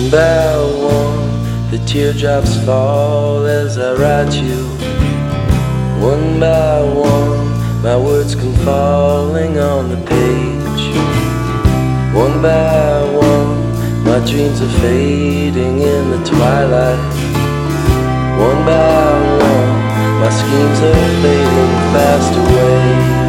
by one, the teardrops fall as I write you. One by one, my words come falling on the page. One by one, my dreams are fading in the twilight. One by one, my schemes are fading fast away.